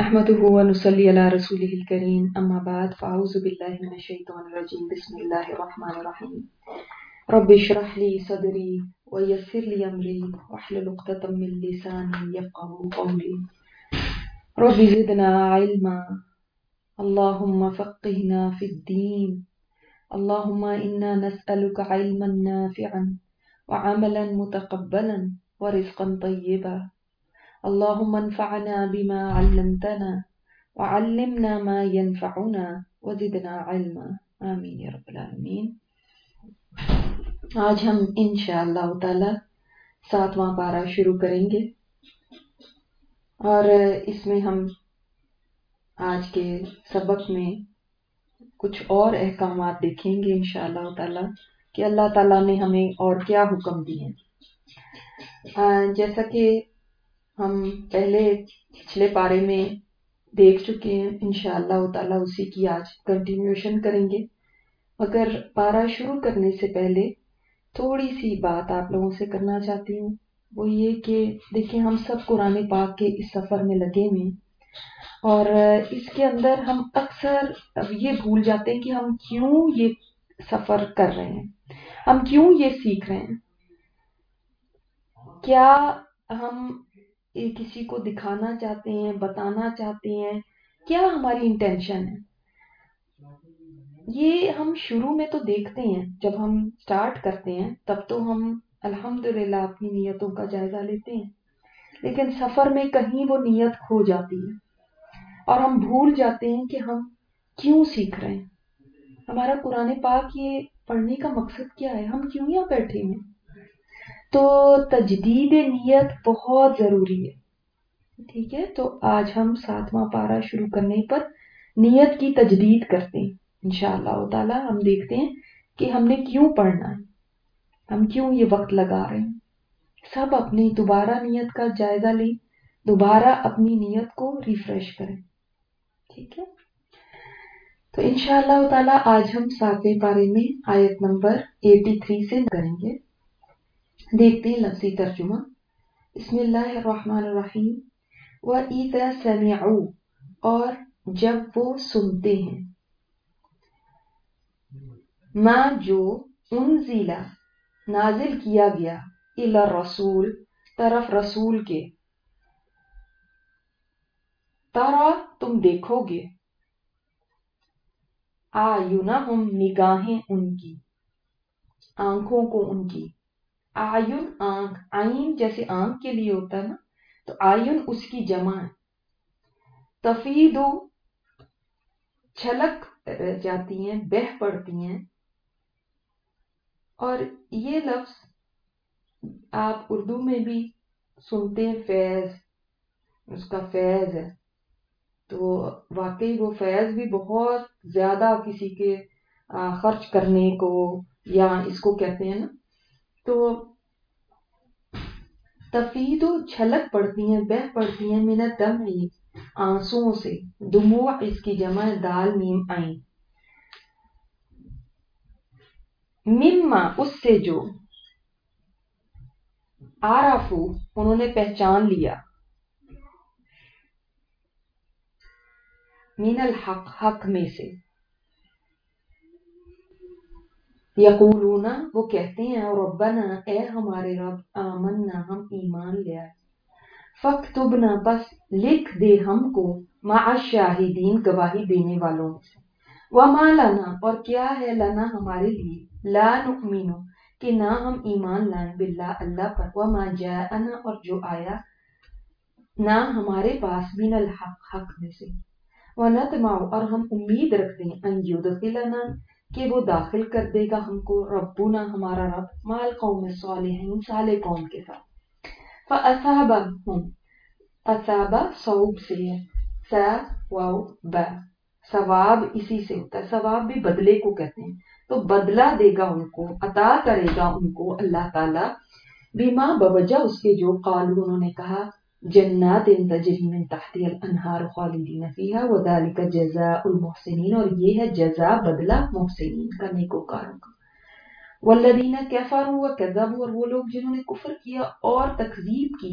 نحمده ونصلي على رسوله الكريم أما بعد فأعوذ بالله من الشيطان الرجيم بسم الله الرحمن الرحيم رب اشرح لي صدري ويسر لي أمري واحلل عقدة من لساني يفقهوا قولي رب زدنا علما اللهم فقهنا في الدين اللهم إنا نسألك علما نافعا وعملا متقبلا ورزقا طيبا اللهم انفعنا بما علمتنا وعلمنا ما ينفعنا وزدنا علما آمین یا رب العالمین۔ آج ہم انشاءاللہ تعالی 7واں پارہ شروع کریں گے اور اس میں ہم آج کے سبق میں کچھ اور احکامات دیکھیں گے انشاءاللہ تعالی کہ اللہ تعالیٰ نے ہمیں اور کیا حکم دیے ہیں۔ جیسا کہ ہم پچھلے پارے میں دیکھ چکے ہیں انشاءاللہ تعالیٰ اسی کی آج کنٹینیوشن کریں گے، مگر پارہ شروع کرنے سے پہلے تھوڑی سی بات آپ لوگوں سے کرنا چاہتی ہوں، وہ یہ کہ دیکھیں ہم سب قرآن پاک کے اس سفر میں لگے ہوئے ہیں اور اس کے اندر ہم اکثر یہ بھول جاتے ہیں کہ ہم کیوں یہ سفر کر رہے ہیں، ہم کیوں یہ سیکھ رہے ہیں۔ کیا ہم کسی کو دکھانا چاہتے ہیں، بتانا چاہتے ہیں، کیا ہماری انٹینشن ہے؟ یہ ہم شروع میں تو دیکھتے ہیں، جب ہم سٹارٹ کرتے ہیں تب تو ہم الحمدللہ اپنی نیتوں کا جائزہ لیتے ہیں، لیکن سفر میں کہیں وہ نیت کھو جاتی ہے اور ہم بھول جاتے ہیں کہ ہم کیوں سیکھ رہے ہیں، ہمارا قرآن پاک یہ پڑھنے کا مقصد کیا ہے، ہم کیوں یہاں بیٹھے ہیں۔ تو تجدید نیت بہت ضروری ہے، ٹھیک ہے۔ تو آج ہم 7واں پارہ شروع کرنے پر نیت کی تجدید کرتے ہیں انشاءاللہ تعالی۔ ہم دیکھتے ہیں کہ ہم نے کیوں پڑھنا ہے، ہم کیوں یہ وقت لگا رہے ہیں۔ سب اپنی دوبارہ نیت کا جائزہ لیں، دوبارہ اپنی نیت کو ریفریش کریں، ٹھیک ہے۔ تو انشاءاللہ تعالی آج ہم 7ویں پارے میں آیت نمبر 83 سے کریں گے۔ دیکھتے ہیں لفظی ترجمہ۔ بسم اللہ الرحمن الرحیم۔ وَإِذَا سَمِعُوا، اور جب وہ سنتے ہیں، ما جو انزل نازل کیا گیا، الی الرسول طرف رسول کے، ترا تم دیکھو گے، اعینہم نگاہیں ان کی، آنکھوں کو ان کی، اعین آنکھ، عین جیسے آنکھ کے لیے ہوتا ہے نا، تو اعین اس کی جمع ہے، تفیدو چھلک جاتی ہیں، بہہ پڑتی ہیں۔ اور یہ لفظ آپ اردو میں بھی سنتے ہیں، فیض، اس کا فیض ہے، تو واقعی وہ فیض بھی بہت زیادہ کسی کے خرچ کرنے کو، یا اس کو کہتے ہیں نا، تو تفید چھلک پڑتی ہیں، بہہ پڑتی ہیں، من الدمع آنسوؤں سے، دموع اس کی جمع دال میم عین، مما اس سے جو، عرفو انہوں نے پہچان لیا، من الحق حق میں سے، یقولون وہ کہتے ہیں، ربنا اے ہمارے رب، آمنا ہم ایمان لے آئے، فاکتبنا بس لکھ دے ہم کو، مع الشاہدین گواہی دینے والوں میں سے، وما لنا اور کیا ہے لنا ہمارے لیے، لا نؤمن کہ نہ ہم ایمان لائیں، باللہ اللہ پر، وما جاءنا اور جو آیا نہ ہمارے پاس، من الحق حق میں سے، ونطمع اور ہم امید رکھتے ہیں، ان یدخلنا کہ وہ داخل کر دے گا ہم کو، ربنا ہمارا رب، مع القوم الصالحین صالح قوم کے ساتھ، فاصابہم اصابہ صوب سے ہے، سا واو با، ثواب اسی سے ہوتا ہے، ثواب بھی بدلے کو کہتے ہیں، تو بدلہ دے گا ان کو، عطا کرے گا ان کو اللہ تعالی، بما بوجہ اس کے جو قالوا انہوں نے کہا، جنات تجری من تحتها الانہار خالدین فیہا وذالک جزاء المحسنین، اور یہ ہے جزا بدلہ محسنین کا، نیکوکاروں کا۔ والذین کفروا وکذبوا اور وہ لوگ جنہوں نے کفر کیا اور تکذیب کی،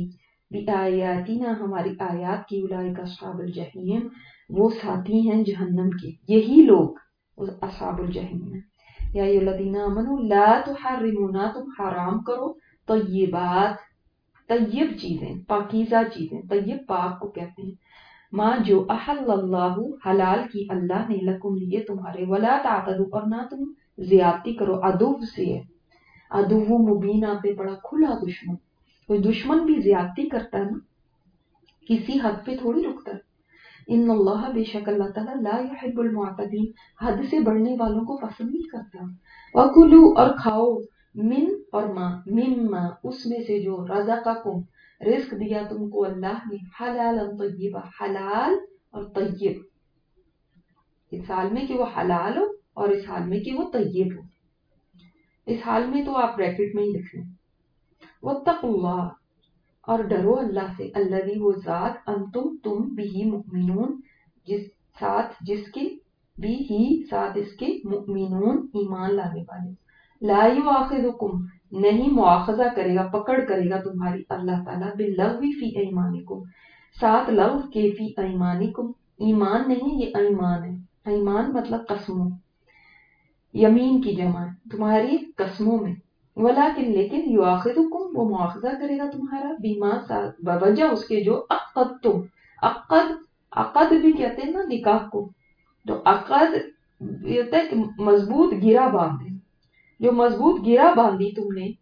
بِآیاتنا ہماری آیات کی، اولئک اصحاب الجحیم وہ ساتھی ہیں جہنم کے، یہی لوگ اصحاب الجحیم ہیں۔ یا ایھا الذین آمنوا لا تحرموا نہ تم حرام کرو طیبات طیب چیزیں، پاکیزہ چیزیں، طیب پاک کو کہتے ہیں، ماں جو احل اللہ حلال کی اللہ نے لکم لیے تمہارے، ولا تعتدوا اور نہ تم زیادتی کرو، عدو سے ہے، عدو مبین آپ نے پڑھا کھلا دشمن، کوئی دشمن بھی زیادتی کرتا ہے نا، کسی حد پہ تھوڑی رکتا ہے۔ ان اللہ بے شک اللہ تعالیٰ لا یحب المعتدین حد سے بڑھنے والوں کو پسند نہیں کرتا۔ وکلوا اور کھاؤ، من اور مما اس میں سے جو رزقکم رزق دیا تم کو اللہ نے، حلالا طیبا حلال اور طیب، اس حال میں کہ وہ حلال ہو اور اس حال میں کہ وہ طیب ہو، اس حال میں تو آپ بریکٹ میں ہی لکھ لیں۔ واتقوا اللہ اور ڈرو اللہ سے، الذی وہ ذات انتم تم بھی مؤمنون جس کے بھی ہی ساتھ اس کے مؤمنون ایمان لانے والے، لا یؤاخذکم نہیں مواخذہ کرے گا، پکڑ کرے گا تمہاری اللہ تعالیٰ، باللغو فی ایمانکم ساتھ لغو کے فی ایمانکم، ایمان نہیں یہ ایمان ہے، ایمان مطلب قسموں، یمین کی جمع ہے، تمہاری قسموں میں، ولیکن لیکن یؤاخذکم وہ مواخذہ کرے گا تمہارا، بیما بوجہ اس کے جو عقدتم، عقد بھی کہتے ہیں نا نکاح کو، تو عقد یہ ہوتا ہے کہ مضبوط گرہ باندھے، جو مضبوط گرہ باندھی تم نے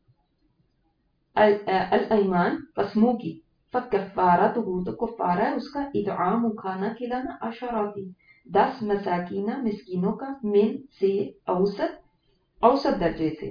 الایمان قسموں کی، فکفارتہ تو کفارہ ہے اس کا، اطعام کھانا کھلانا، عشراتی 10 مساکینہ مسکینوں کا، من سے اوسط درجے سے،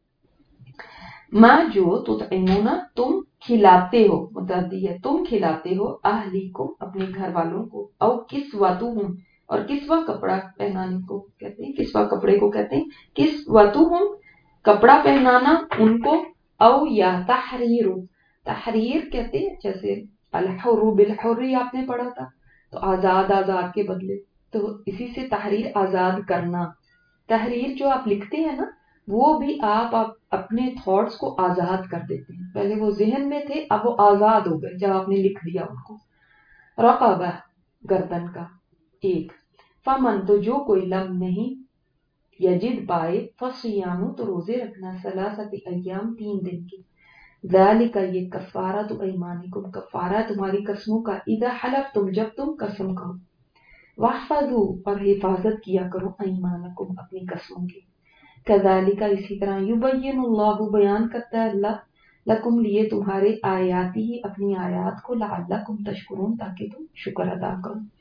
ماں جو تطعمون تم کھلاتے ہو، متعدی ہے تم کھلاتے ہو، اہلیکم اپنے گھر والوں کو، او کسوتہم اور کسوہ کپڑا پہنانے کو کہتے ہیں، کسوہ کپڑے کو کہتے ہیں، کسوتہم کپڑا پہنانا ان کو، او یا تحریر کہتے ہیں، جیسے الحر بالحر آپ نے پڑھا تھا، تو آزاد کے بدلے، تو اسی سے تحریر آزاد کرنا، تحریر جو آپ لکھتے ہیں نا وہ بھی آپ اپنے تھاٹس کو آزاد کر دیتے ہیں، پہلے وہ ذہن میں تھے اب وہ آزاد ہو گئے جب آپ نے لکھ دیا ان کو۔ رقبہ گردن کا ایک، فمن تو جو کوئی لم نہیں یجد پائے، فصیام تو روزے رکھنا، ثلاثۃ ایام 3 دن کی، ذالک یہ کفارۃ ایمانکم کفارہ تمہاری قسموں کا، اذا حلفتم جب تم قسم کھاؤ، واحفظوا اور حفاظت کیا کرو ایمانکم اپنی قسموں کی، کذالک اسی طرح، یبین اللہ بیان کرتا ہے اللہ، لکم لیے تمہارے آیاتی ہی اپنی آیات کو، لعلکم تشکرون تاکہ تم شکر ادا کرو۔